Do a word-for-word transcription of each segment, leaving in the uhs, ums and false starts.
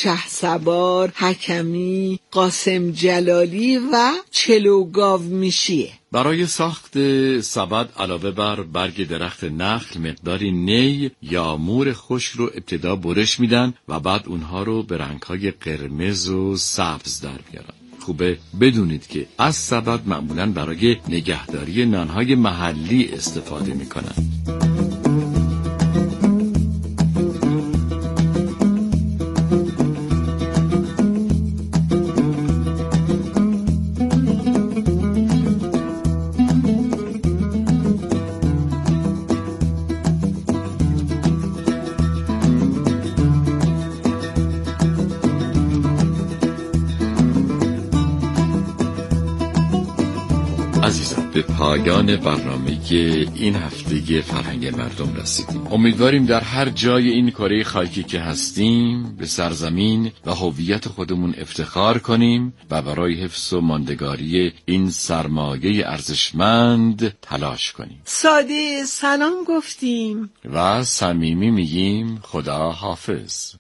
شهسوار، حکمی، قاسم جلالی و چلوگاو میشیه. برای ساخت سبد علاوه بر برگ درخت نخل مقداری نی یا مور خشک رو ابتدا برش میدن و بعد اونها رو به رنگ‌های قرمز و سبز در میارن. خوبه بدونید که از سبد معمولاً برای نگهداری نانهای محلی استفاده میکنن. به پایان برنامه این هفته فرهنگ مردم رسیدیم. امیدواریم در هر جای این کره خاکی که هستیم به سرزمین و هویت خودمون افتخار کنیم و برای حفظ و ماندگاری این سرمایه ارزشمند تلاش کنیم. ساده سلام گفتیم و صمیمی میگیم خدا حافظ.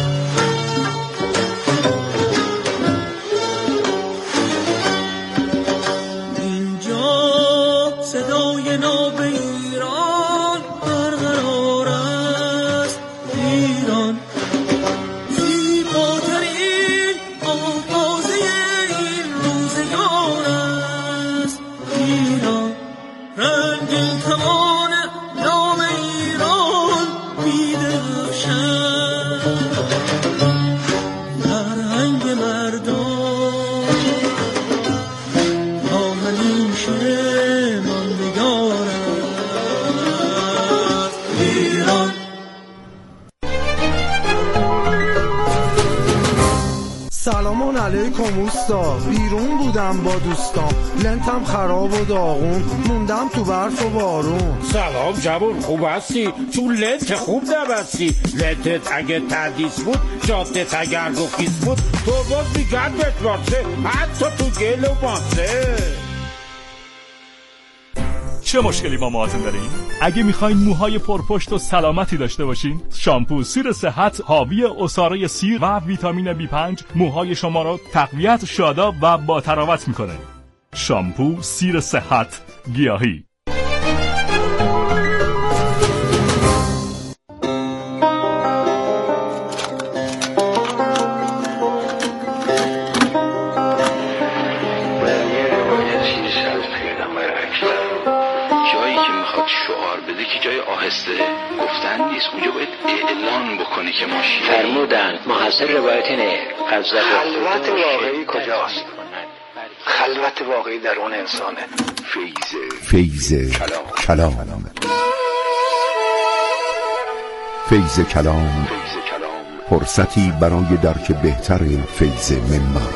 سلام علیکم اوستا، بیرون بودم با دوستام، لنتم خراب و داغون، موندم تو برف و بارون. سلام جوون، خوب هستی؟ تو لنت خوب نبستی. لنتت اگه تردیس بود، جادت اگر گفیس بود، تو باز میگرد بتراسه، حتی تو گل و باسه. چه مشکلی با موهاتون دارین؟ اگه میخواین موهای پرپشت و سلامتی داشته باشین، شامپو سیر صحت حاوی عصاره سیر و ویتامین بی پنج موهای شما رو تقویت، شاداب و با تراوت میکنه. شامپو سیر صحت گیاهی. شعار بده که جای آهسته گفتن نیست، اونجا باید اعلان بکنی که ما شیعه فرمودن محصل روایت نه. خلوت واقعی کجاست؟ خلوت واقعی درون انسانه. فیض کلام کلام فیض کلام فرصتی برای درک بهتر فیض منبر.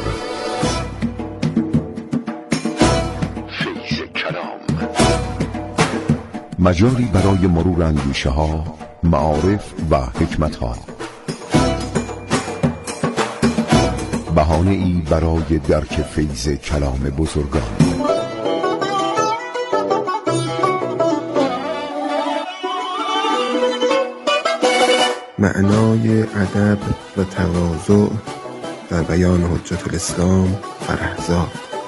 مجاری برای مرور اندیشه ها، معارف و حکمت ها، بهانه ای برای درک فیض کلام بزرگان. معنای ادب و تواضع در بیان حجت الاسلام فرهزاد.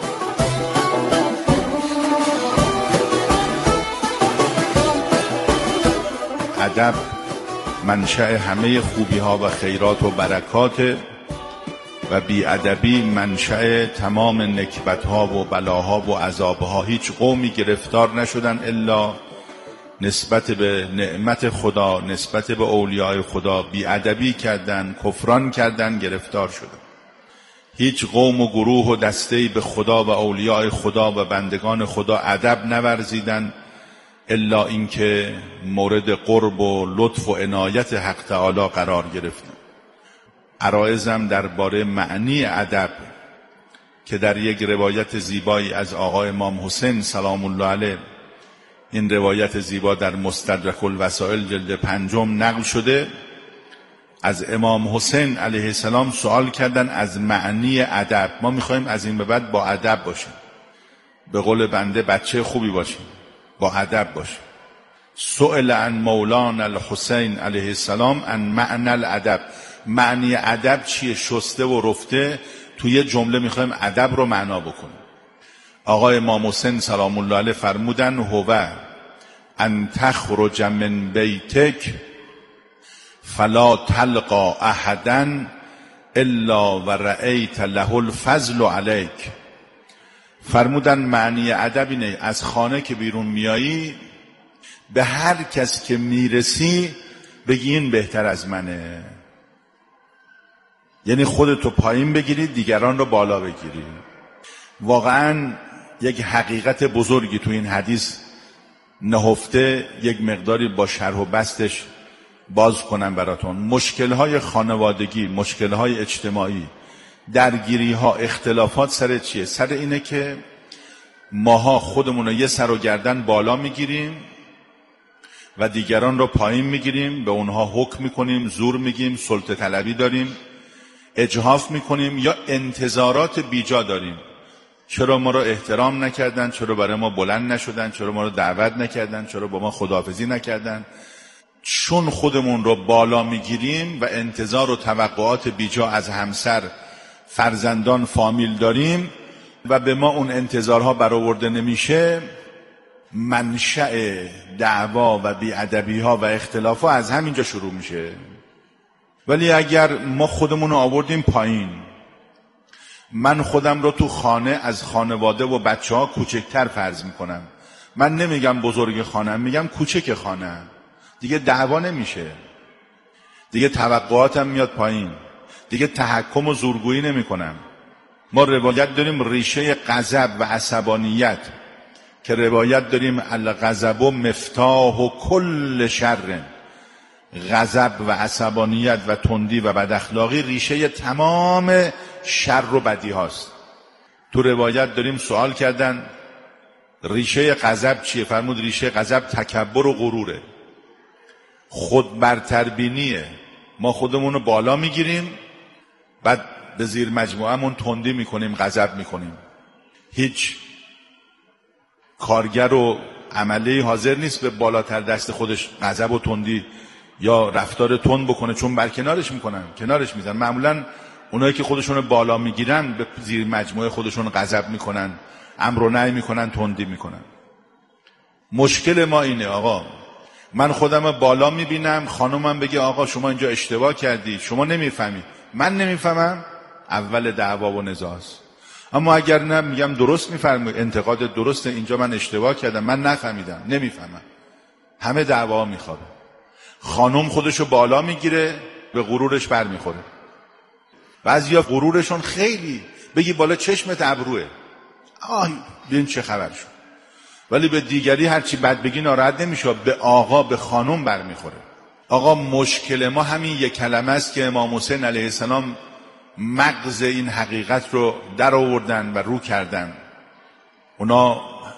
ادب منشأ همه خوبی ها و خیرات و برکات و بی ادبی منشأ تمام نکبت ها و بلاها و عذاب ها. هیچ قومی گرفتار نشدن الا نسبت به نعمت خدا، نسبت به اولیاء خدا بی ادبی کردن، کفران کردن، گرفتار شدن. هیچ قوم و گروه و دسته‌ای به خدا و اولیاء خدا و بندگان خدا ادب نورزیدن الا اینکه مورد قرب و لطف و عنایت حق تعالی قرار گرفتن. عرایزم درباره معنی ادب که در یک روایت زیبایی از آقای امام حسین سلام الله علیه، این روایت زیبا در مستدرک الوسائل جلد پنجم نقل شده، از امام حسین علیه السلام سوال کردن از معنی ادب. ما میخوایم از این به بعد با ادب باشیم، به قول بنده بچه خوبی باشیم، با ادب باشیم. سئل عن مولانا الحسین علیه السلام عن معنی الادب. معنی ادب چیه؟ شسته و رفته. توی یه جمله میخوایم ادب رو معنا بکنیم. آقای امام حسین سلام الله علیه فرمودن هو ان تخرج من بیتک فلا تلقا احدا الا و رأیت له الفضل علیک. فرمودن معنی ادب اینه از خانه که بیرون میایی به هر کس که میرسی بگی این بهتر از منه. یعنی خودتو پایین بگیری، دیگران رو بالا بگیری. واقعا یک حقیقت بزرگی تو این حدیث نهفته، یک مقداری با شرح و بستش باز کنم براتون. مشکلهای خانوادگی، مشکلهای اجتماعی، درگیریها، اختلافات سر چیه؟ سر اینه که ماها خودمون رو یه سر و گردن بالا میگیریم و دیگران رو پایین میگیریم، به اونها حکم میکنیم، زور میگیم، سلطه طلبی داریم، اجحاف میکنیم یا انتظارات بیجا داریم. چرا ما رو احترام نکردن؟ چرا برای ما بلند نشدن؟ چرا ما رو دعوت نکردن؟ چرا با ما خداحافظی نکردن؟ چون خودمون رو بالا میگیریم و انتظار و توقعات بیجا از همسر، فرزندان، فامیل داریم و به ما اون انتظارها برآورده نمیشه، منشأ دعوا و بی‌ادبی‌ها و اختلافها از همینجا شروع میشه. ولی اگر ما خودمون رو آوردیم پایین، من خودم رو تو خانه از خانواده و بچه ها کوچکتر فرض میکنم، من نمیگم بزرگ خانه، میگم کوچک خانه، دیگه دعوا نمیشه، دیگه توقعاتم میاد پایین، دیگه تحکم و زورگویی نمی کنم. ما روایت داریم ریشه غضب و عصبانیت که روایت داریم الغضب مفتاح و کل شر. غضب و عصبانیت و تندی و بداخلاقی ریشه تمام شر و بدی هاست. تو روایت داریم سوال کردن ریشه غضب چیه؟ فرمود ریشه غضب تکبر و غروره، خود برتربینیه. ما خودمون رو بالا میگیریم، بعد به زیر مجموعمون تندی میکنیم، غضب میکنیم. هیچ کارگر و عملی حاضر نیست به بالاتر دست خودش غضب و تندی یا رفتار تند بکنه، چون برکنارش میکنن، کنارش میزنن. معمولا اونایی که خودشون بالا میگیرن به زیر مجموعه خودشون غضب میکنن، امر و نهی میکنن، تندی میکنن. مشکل ما اینه آقا، من خودم بالا میبینم، خانومم بگه آقا شما اینجا اشتباه کردی، شما نمیفهمی، من نمیفهمم، اول دعوا و نزاعست. اما اگر نه میگم درست میفهمی، انتقاد درسته، اینجا من اشتباه کردم، من نفهمیدم، نمیفهمم، همه دعوا میخوابه. خانم خودشو بالا میگیره، به غرورش بر میخوره. بعضیا غرورشون خیلی بگی بالا چشمت ابروه، آه ببین چه خبر شد. ولی به دیگری هرچی بد بگی ناراحت نمیشه، به آقا به خانم بر میخوره. آقا مشکل ما همین یک کلمه است که امام حسین علیه السلام مغز این حقیقت رو در آوردن و رو کردن. اونا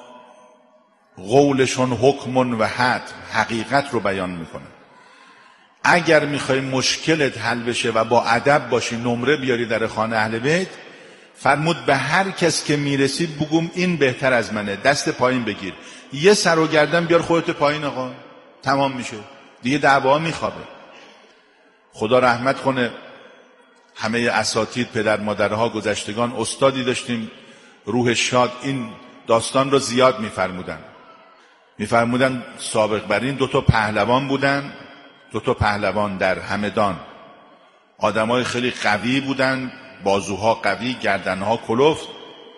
قولشون حکمون و حد، حقیقت رو بیان میکنن. اگر میخوای مشکلت حل بشه و با ادب باشی، نمره بیاری در خانه اهل بیت، فرمود به هر کس که میرسی بگم این بهتر از منه، دست پایین بگیر، یه سر و گردن بیار خودت پایین، آقا تمام میشه، دیگه دعوا میخوابه. خدا رحمت کنه همه اساتید، پدر مادرها، گذشتگان، استادی داشتیم روح شاد، این داستان رو زیاد میفرمودن. میفرمودن سابق بر این دو تا پهلوان بودن، دو تا پهلوان در همدان، آدمای خیلی قوی بودن، بازوها قوی، گردنها کلفت،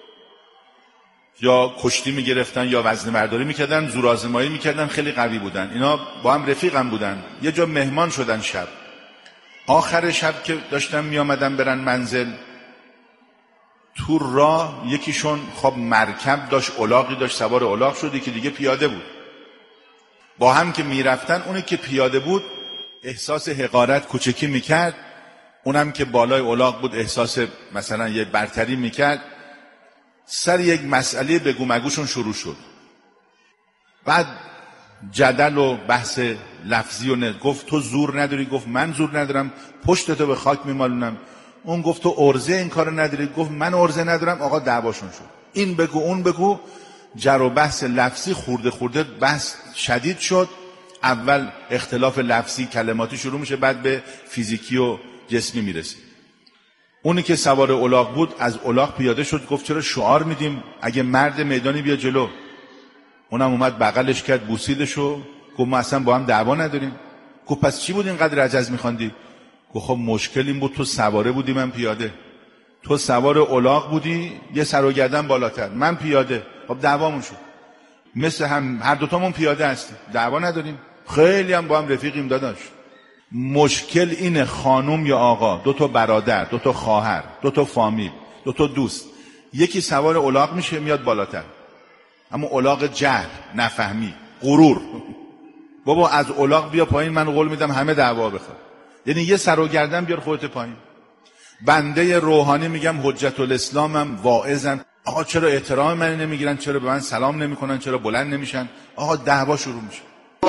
یا کشتی میگرفتن یا وزن برداری میکردن، زورآزمایی میکردن، خیلی قوی بودن. اینا با هم رفیقم بودن. یه جا مهمان شدن شب، آخر شب که داشتن میامدن برن منزل، تو راه یکیشون خب مرکب داشت، الاغی داشت، سوار الاغ شد، که دیگه پیاده بود. با هم که میرفتن، اونی که پیاده بود احساس حقارت کوچکی میکرد، اونم که بالای الاغ بود احساس مثلا یه برتری میکرد. سر یک مسئله بگو مگوشون شروع شد. بعد جدل و بحث لفظی و نه. گفت تو زور نداری، گفت من زور ندارم، پشتتو به خاک میمالونم. اون گفت تو ارزه این کارو نداری، گفت من ارزه ندارم. آقا دعواشون شد، این بگو اون بگو، جر و بحث لفظی، خورده خورده بحث شدید شد. اول اختلاف لفظی کلماتی شروع میشه، بعد به فیزیکی و جسمی میرسیم. اونی که سوار الاغ بود از الاغ پیاده شد، گفت چرا شعار میدیم اگه مرد میدانی بیا جلو. اونم اومد بغلش کرد، بوسیدش و گفت ما اصلا با هم دعوا نداریم. گفت پس چی بود اینقدر عجز میخواندی؟ گفت خب مشکل این بود تو سواره بودی من پیاده، تو سوار الاغ بودی یه سر و گردن بالاتر، من پیاده، خب دعوامون شد. مثل هم هر دوتامون پیاده هستیم، دعوا نداریم، خیلی هم با هم رفیقیم داداش. مشکل اینه خانم یا آقا، دو تا برادر، دو تا خواهر، دو تا فامیل، دو تا دوست، یکی سوار الاغ میشه میاد بالاتر، اما الاغ جهل، نفهمی، غرور، بابا از الاغ بیا پایین، من قول میدم همه دعوا بخواد. یعنی یه سر و گردن بیار خودت پایین. بنده روحانی میگم حجت الاسلامم، واعظم، آقا چرا احترام من نمیگیرن، چرا به من سلام نمیکنن، چرا بلند نمیشن، آقا دعوا شروع میشه.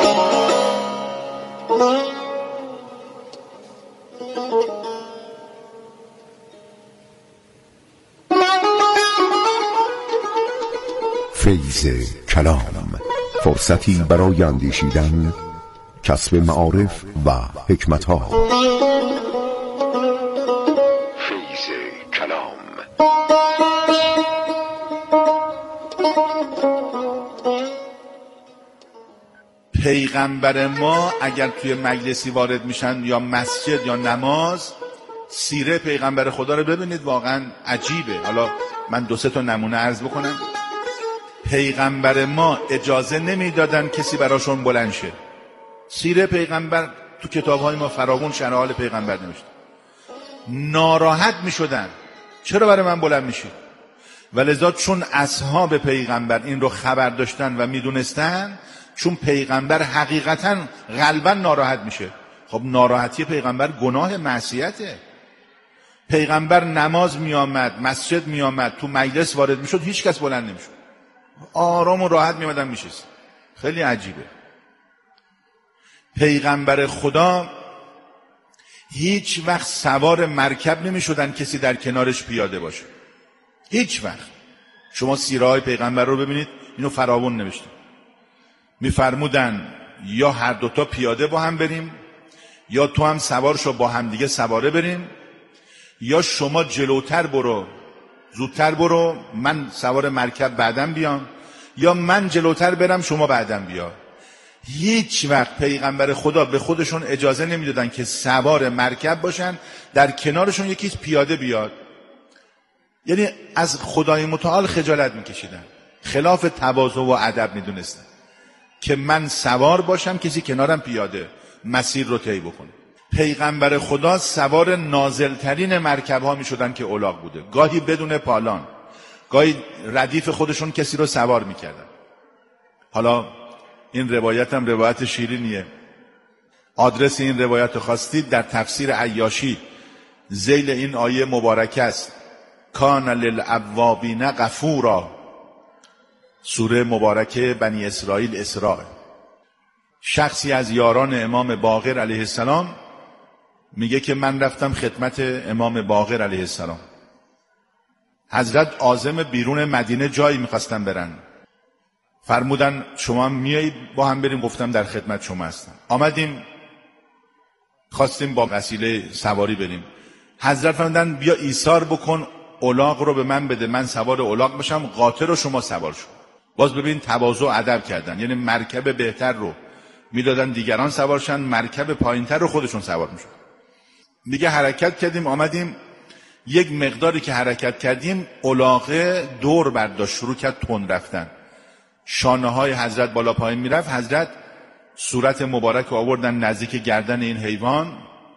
فیض کلام، فرصتی برای اندیشیدن، کسب معارف و حکمت‌ها. فیض کلام. پیغمبر ما اگر توی مجلسی وارد میشن یا مسجد یا نماز، سیره پیغمبر خدا رو ببینید، واقعا عجیبه. حالا من دو سه تا نمونه عرض بکنم. پیغمبر ما اجازه نمیدادن کسی براشون بلند شه. سیره پیغمبر تو کتاب‌های ما فراوون شرح حال پیغمبر نوشته. ناراحت میشدن چرا برای من بلند میشی؟ ولذا چون اصحاب پیغمبر این رو خبر داشتن و میدونستن، چون پیغمبر حقیقتا قلبا ناراحت میشه. خب ناراحتی پیغمبر گناه معصیته. پیغمبر نماز میامد، مسجد میامد، تو مجلس وارد میشد، هیچ کس بلند نمیشد، آرام و راحت میامدن میشست. خیلی عجیبه. پیغمبر خدا هیچ وقت سوار مرکب نمیشدن کسی در کنارش پیاده باشه، هیچ وقت. شما سیره های پیغمبر رو ببینید، اینو فراوون نوشته. میفرمودن یا هر دوتا پیاده با هم بریم، یا تو هم سوار شو با هم دیگه سواره بریم، یا شما جلوتر برو زودتر برو من سوار مرکب بعدم بیام، یا من جلوتر برم شما بعدم بیا. هیچ وقت پیغمبر خدا به خودشون اجازه نمیدادن که سوار مرکب باشن در کنارشون یکی پیاده بیاد. یعنی از خدای متعال خجالت میکشیدن، خلاف تواضع و ادب میدونستن که من سوار باشم کسی کنارم پیاده مسیر رو طی بکنه. پیغمبر خدا سوار نازلترین مرکب ها می شدن که الاغ بوده، گاهی بدون پالان، گاهی ردیف خودشون کسی رو سوار می کردن. حالا این روایت هم روایت شیرینیه. آدرس این روایت خواستید در تفسیر عیاشی ذیل این آیه مبارکه است، کان للأوابین غفورا، سوره مبارکه بنی اسرائیل اسراء. شخصی از یاران امام باقر علیه السلام میگه که من رفتم خدمت امام باقر علیه السلام، حضرت عازم بیرون مدینه جایی میخواستن برن، فرمودن شما میایی با هم بریم، گفتم در خدمت شما هستم. آمدیم خواستیم با وسیله سواری بریم، حضرت فرمودن بیا ایثار بکن، الاغ رو به من بده، من سوار الاغ باشم، قاطر رو شما سوار شو. باز ببین تواضع و ادب کردن، یعنی مرکب بهتر رو میدادن دیگران سوارشن، مرکب پایینتر رو خودشون سوار میشن. دیگه حرکت کردیم، آمدیم یک مقداری که حرکت کردیم، الاغه دور برداشت، شروع کرد تند رفتن، شانه های حضرت بالا پایین میرفت. حضرت صورت مبارک آوردن نزدیک گردن این حیوان.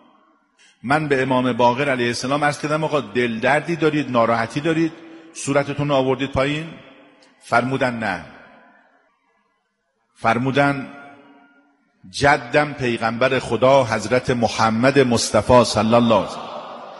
من به امام باقر علیه السلام عرض کردم آقا دل دردی دارید، ناراحتی دارید، صورتتون رو آوردید پایین؟ فرمودن نه. فرمودن جدم پیغمبر خدا حضرت محمد مصطفی صلی الله علیه وسلم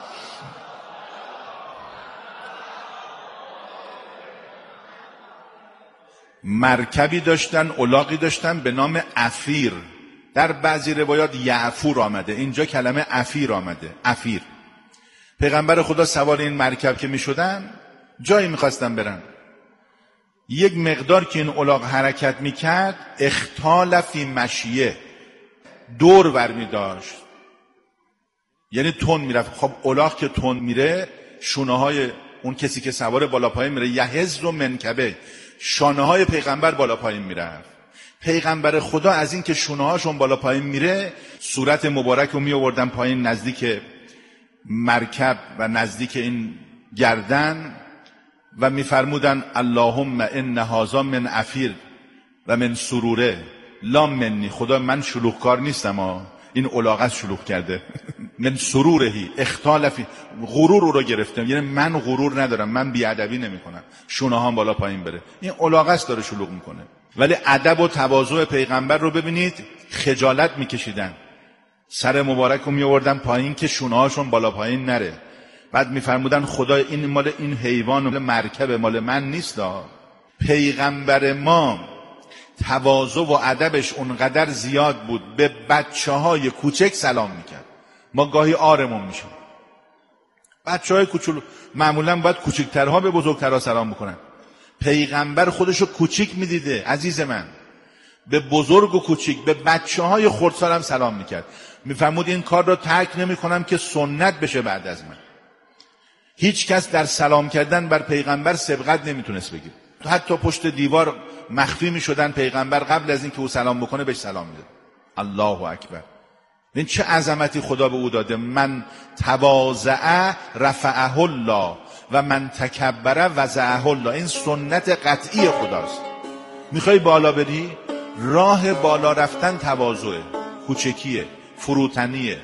مرکبی داشتن، الاغی داشتن به نام عفیر. در بعضی روایات یعفور آمده، اینجا کلمه عفیر آمده، عفیر. پیغمبر خدا سوار این مرکب که می شدن جایی می خواستن برن، یک مقدار که این الاغ حرکت می کرد اختال فی مشیه، دور برمی داشت. یعنی تون میرفت. خب الاغ که تون میره، شونه های اون کسی که سوار بالا پایین میره، یهز و منکبه، شانه های پیغمبر بالا پایین میرفت. پیغمبر خدا از این که شونه هاشون بالا پایین میره، صورت مبارک رو می آوردن پایین نزدیک مرکب و نزدیک این گردن و میفرمودن اللهم ان هذا من عفیر و من سروره لا منی. خدا من شلوغکار نیستم ها، این الاغت شلوغ کرده. من سرورهی اختالفی، غرور رو گرفتم، یعنی من غرور ندارم، من بیادبی نمی کنم، شونه هام بالا پایین بره. این الاغت داره شلوغ میکنه. ولی ادب و تواضع پیغمبر رو ببینید، خجالت میکشیدن، سر مبارک رو میآوردن پایین که شونه هاشون بالا پایین نره. بعد میفرمودن خدا این مال این حیوان مال مرکب مال من نیست. پیغمبر ما تواضع و ادبش اونقدر زیاد بود، به بچه های کوچک سلام میکرد. ما گاهی آرمون میشون، بچه های کوچولو معمولا باید کوچکترها به بزرگترها سلام بکنن. پیغمبر خودشو کوچیک میدیده عزیز من، به بزرگ و کوچیک، به بچه های خردسال هم سلام میکرد. میفرمود این کار رو ترک نمی کنم که سنت بشه بعد از من. هیچ کس در سلام کردن بر پیغمبر سبقت نمیتونست بگیر. حتی پشت دیوار مخفی میشدن، پیغمبر قبل از این که او سلام بکنه بهش سلام میداد. الله اکبر. این چه عظمتی خدا به او داده. من تواضع رفعه الله و من تکبر وضعه الله. این سنت قطعی خداست. میخوای بالا بری، راه بالا رفتن تواضعه، کوچکیه، فروتنیه.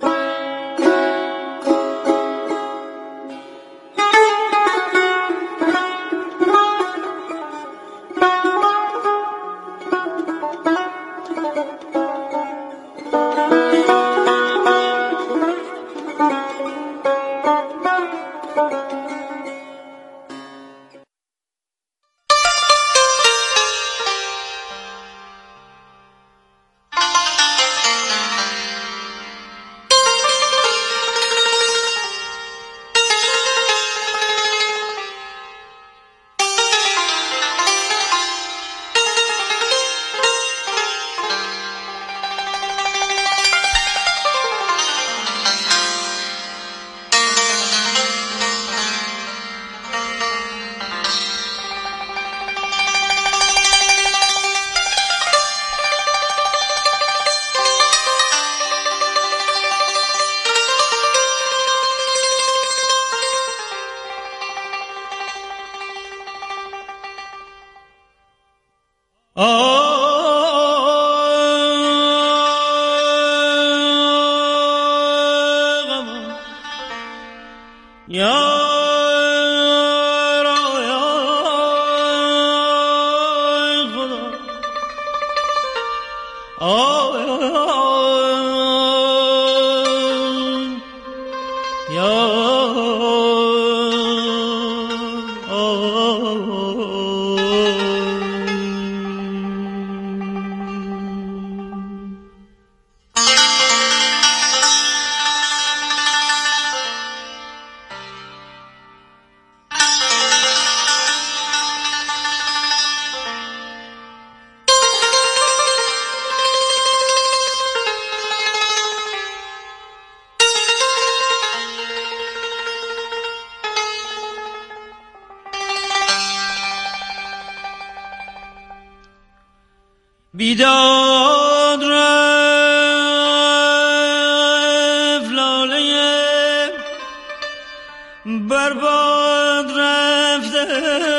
بیداد رفت لاله برباد رفته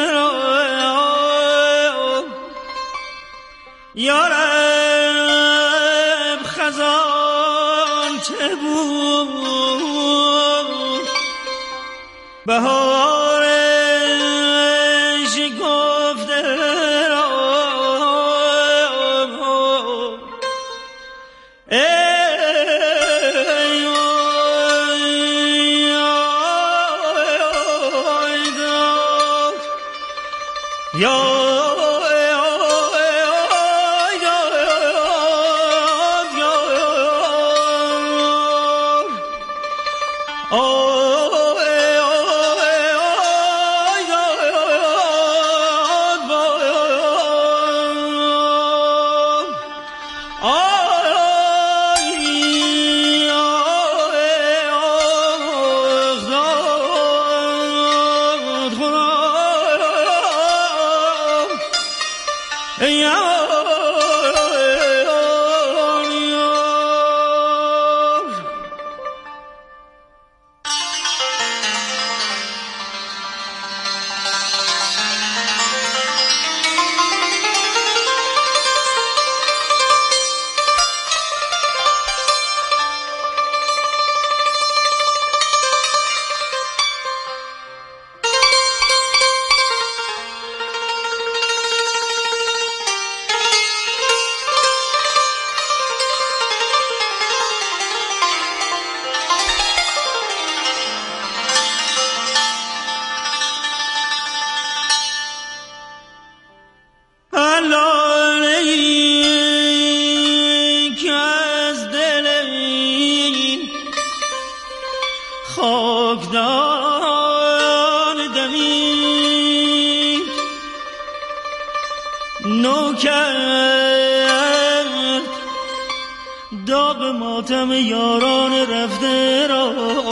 یارب خزان چه بود بهارش گفته ماتم یاران رفته را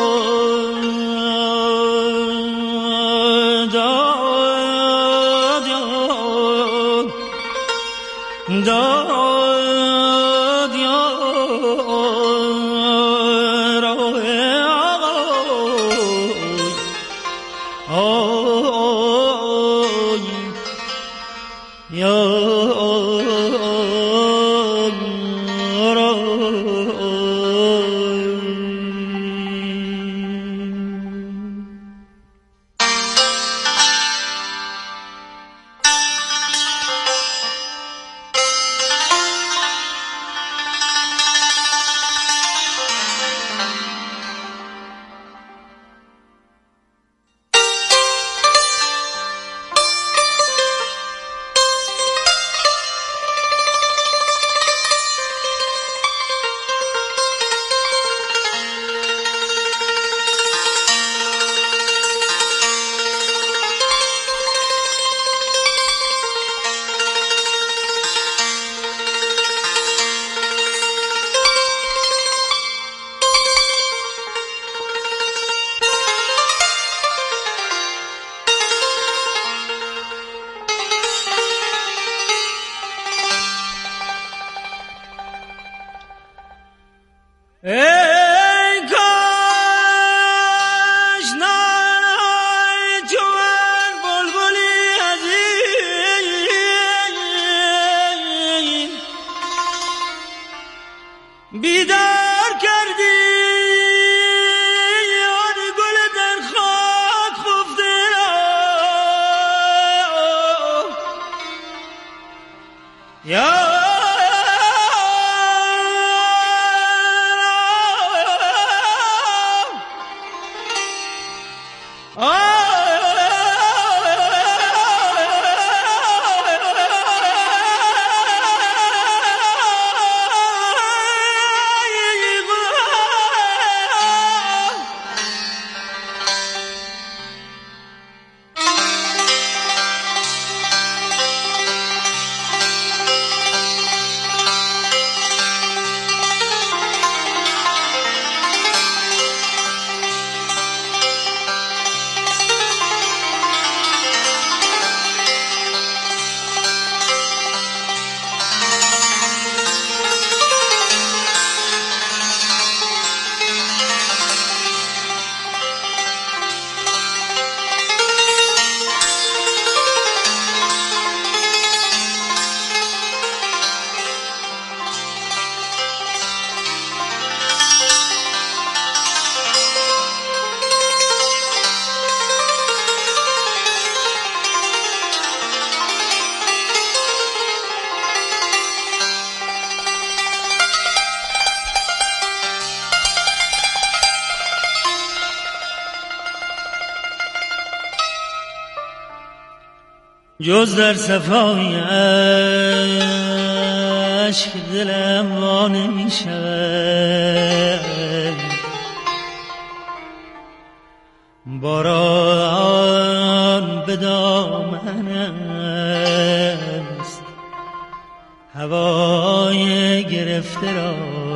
داد یاد داد یاد راه آقای یاد جز در صفای عشق دلم وا نمی شود، باران به دامن است هوای گرفته را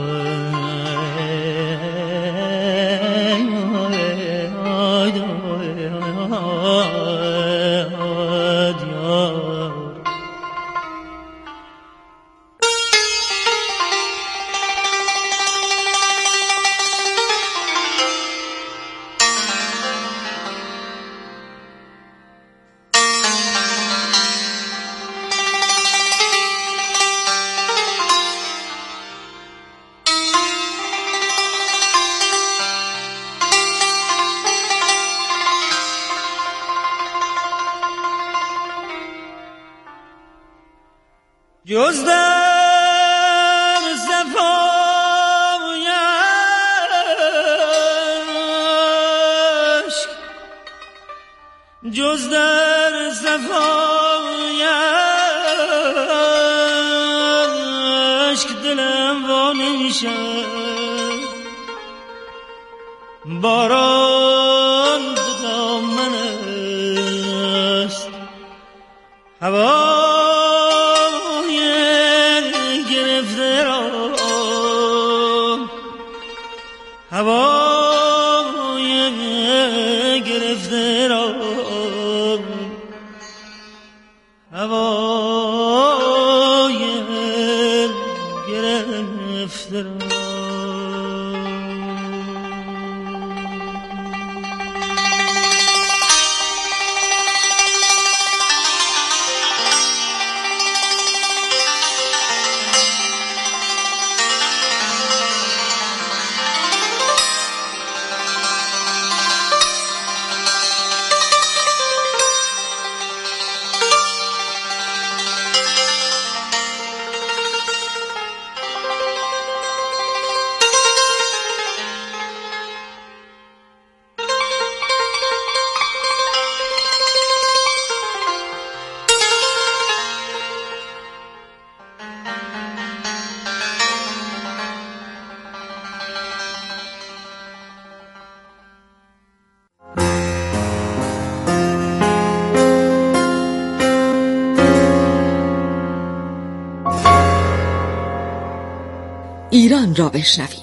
جز در صفای عشق جز در صفای عشق دلم وا نمی شود، باران به دامن است هوا ایران را بشنویم.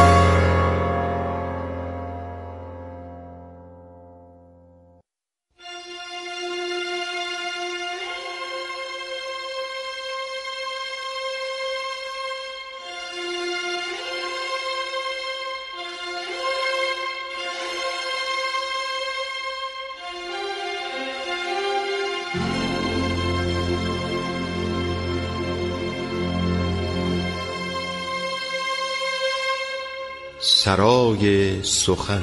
سرای سخن.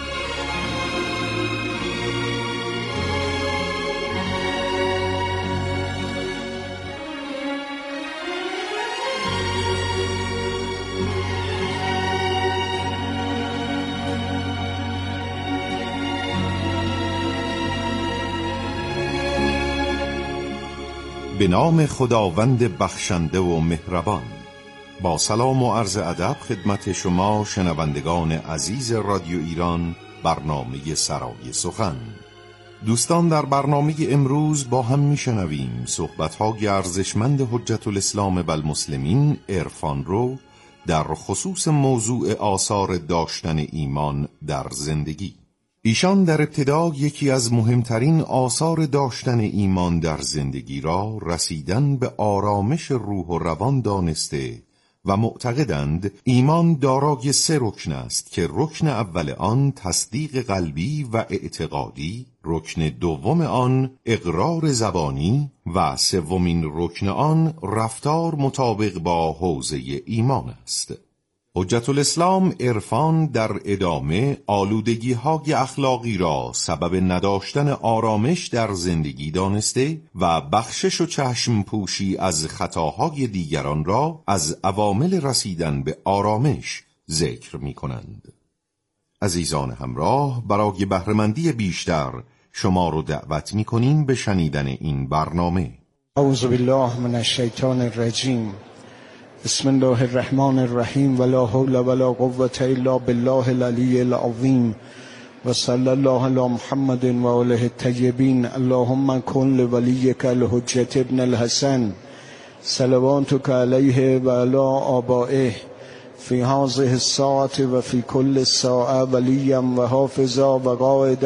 به نام خداوند بخشنده و مهربان. با سلام و عرض ادب خدمت شما شنوندگان عزیز رادیو ایران، برنامه سرای سخن. دوستان، در برنامه امروز با هم میشنویم صحبت‌های ارزشمند حجت الاسلام والمسلمین عرفان رو در خصوص موضوع آثار داشتن ایمان در زندگی. ایشان در ابتدا یکی از مهمترین آثار داشتن ایمان در زندگی را رسیدن به آرامش روح و روان دانسته و معتقدند ایمان دارای سه رکن است که رکن اول آن تصدیق قلبی و اعتقادی، رکن دوم آن اقرار زبانی و سومین رکن آن رفتار مطابق با حوزه ایمان است. حجت الاسلام عرفان در ادامه آلودگی های اخلاقی را سبب نداشتن آرامش در زندگی دانسته و بخشش و چشم پوشی از خطاهای دیگران را از عوامل رسیدن به آرامش ذکر می کنند. عزیزان همراه، برای بهره‌مندی بیشتر شما رو دعوت می کنیم به شنیدن این برنامه. اعوذ بالله من الشیطان الرجیم. بسم الله الرحمن الرحیم. ولا حول ولا قوة الا بالله العلی العظیم. و صلی الله علی محمد و آله الطیبین. اللهم کن لولیک الحجة ابن الحسن صلواتک علیه و علی آبائه فی هذه الساعة و فی کل ساعة ولیا و حافظا و قائدا